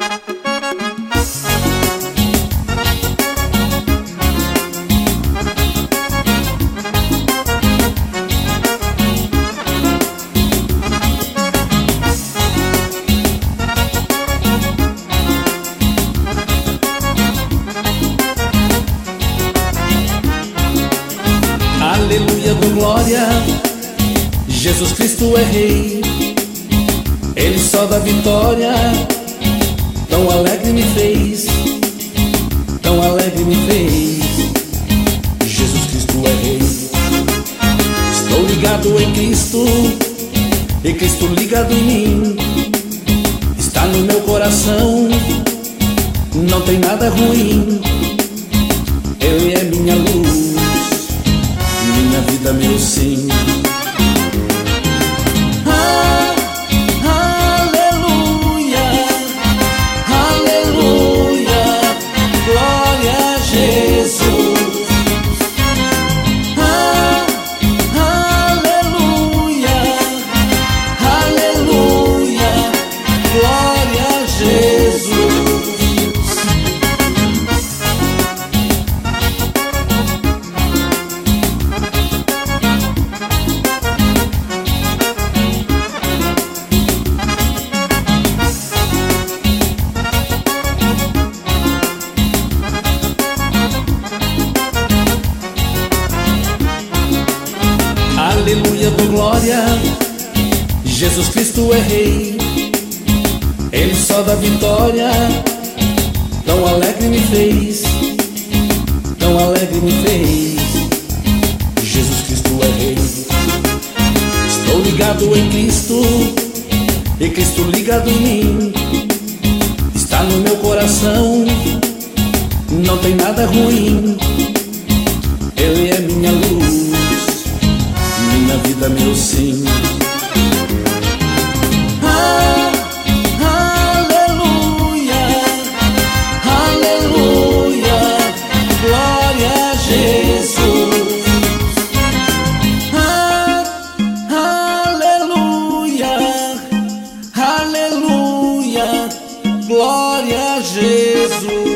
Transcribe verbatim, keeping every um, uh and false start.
Aleluia, dou glória, Jesus Cristo é Rei. Ele só dá vitória, tão alegre me fez, tão alegre me fez. Jesus Cristo é Rei. Estou ligado em Cristo, e Cristo ligado em mim. Está no meu coração, não tem nada ruim. Ele é minha luz, minha vida, meu sim. Ah, aleluia, aleluia, glória a Jesus. Ah, aleluia, aleluia, glória a Jesus. Aleluia, dou glória, Jesus Cristo é Rei. Ele só dá vitória, tão alegre me fez, tão alegre me fez. Jesus Cristo é Rei. Estou ligado em Cristo, e Cristo ligado em mim. Está no meu coração, não tem nada ruim. Ele é minha luz, minha vida, meu sim. Ah, aleluia, aleluia, glória a Jesus. Ah, aleluia, aleluia, glória a Jesus.